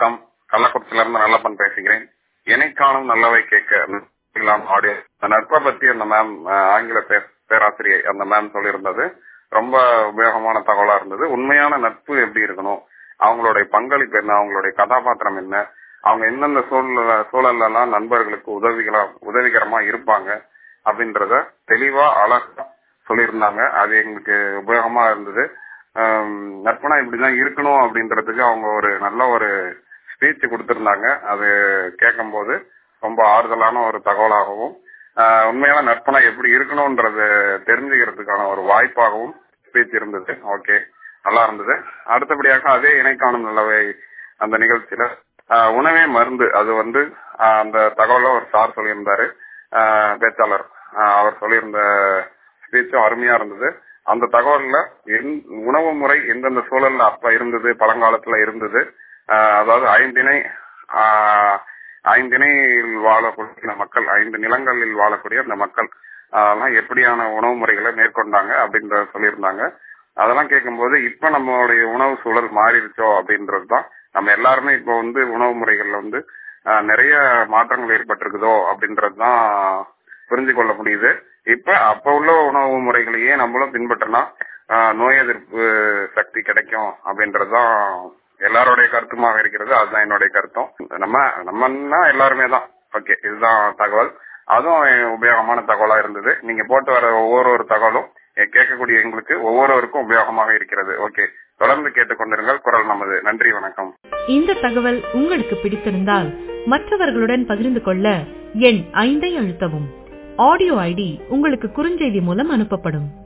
வணக்கம். கள்ளக்குறிச்சியில இருந்து நல்லப்பன் பேசுகிறேன். இணைக்காணும் நல்லவை கேட்க ஆடியோ நட்பை பத்தி அந்த மேம் ஆங்கில பேராசிரியை அந்த மேம் சொல்லியிருந்தது ரொம்ப உபயோகமான தகவலா இருந்தது. உண்மையான நட்பு எப்படி இருக்கணும், அவங்களுடைய பங்களிப்பு என்ன, அவங்களுடைய கதாபாத்திரம் என்ன, அவங்க எந்தெந்த சூழல்ல எல்லாம் நண்பர்களுக்கு உதவிகரமா இருப்பாங்க அப்படின்றத தெளிவா அழகா சொல்லியிருந்தாங்க. அது எங்களுக்கு உபயோகமா இருந்தது. நட்புனா இப்படிதான் இருக்கணும் அப்படின்றதுக்கு அவங்க ஒரு நல்ல ஒரு ஸ்பீச் கொடுத்திருந்தாங்க. அது கேட்கும் போது ரொம்ப ஆறுதலான ஒரு தகவலாகவும் உண்மையான நட்புனா எப்படி இருக்கணும்ன்றது தெரிஞ்சுக்கிறதுக்கான ஒரு வாய்ப்பாகவும் ஸ்பீச் இருந்தது. ஓகே, நல்லா இருந்தது. அடுத்தபடியாக அதே இணைக்காணும் நல்லவை அந்த நிகழ்ச்சியில உணவே மருந்து, அது அந்த தகவல ஒரு சார் சொல்லியிருந்தாரு, பேச்சாளர். அவர் சொல்லியிருந்த ஸ்பீச்சும் அருமையா இருந்தது. அந்த தகவல்ல உணவு முறை எந்தெந்த சூழல்ல அப்ப இருந்தது, பழங்காலத்துல இருந்தது, அதாவது ஐந்திணையில் வாழக்கூடிய மக்கள், 5 நிலங்களில் வாழக்கூடிய அந்த மக்கள் எப்படியான உணவு முறைகளை மேற்கொண்டாங்க அப்படின்றத சொல்லியிருந்தாங்க. அதெல்லாம் கேட்கும்போது இப்ப நம்மளுடைய உணவு சூழல் மாறிடுச்சோ அப்படின்றதுதான். நம்ம எல்லாருமே இப்ப உணவு முறைகள்ல நிறைய மாற்றங்கள் ஏற்பட்டிருக்குதோ அப்படின்றதுதான் புரிஞ்சு கொள்ள முடியுது. அப்ப உள்ள உணவு முறைகளையே நம்மளும் பின்பற்றினா நோய் எதிர்ப்பு சக்தி கிடைக்கும் அப்படின்றதுதான் எல்லாருடைய கருத்துமாக இருக்கிறது. அதுதான் என்னுடைய கருத்தும். நம்மன்னா எல்லாருமே தான். ஓகே, இதுதான் தகவல். அதுவும் உபயோகமான தகவலா இருந்தது. நீங்க போட்டு வர ஒவ்வொரு தகவலும் கேட்கக்கூடிய எங்களுக்கு ஒவ்வொருவருக்கும் உபயோகமாக இருக்கிறது. ஓகே, தொடர்ந்து கேட்டுக்கொண்டிருங்கள் குரல் நமது. நன்றி, வணக்கம். இந்த தகவல் உங்களுக்கு பிடித்திருந்தால் மற்றவர்களுடன் பகிர்ந்து கொள்ள எண் 5 அழுத்தவும். ஆடியோ ஐடி உங்களுக்கு குறுஞ்செய்தி மூலம் அனுப்பப்படும்.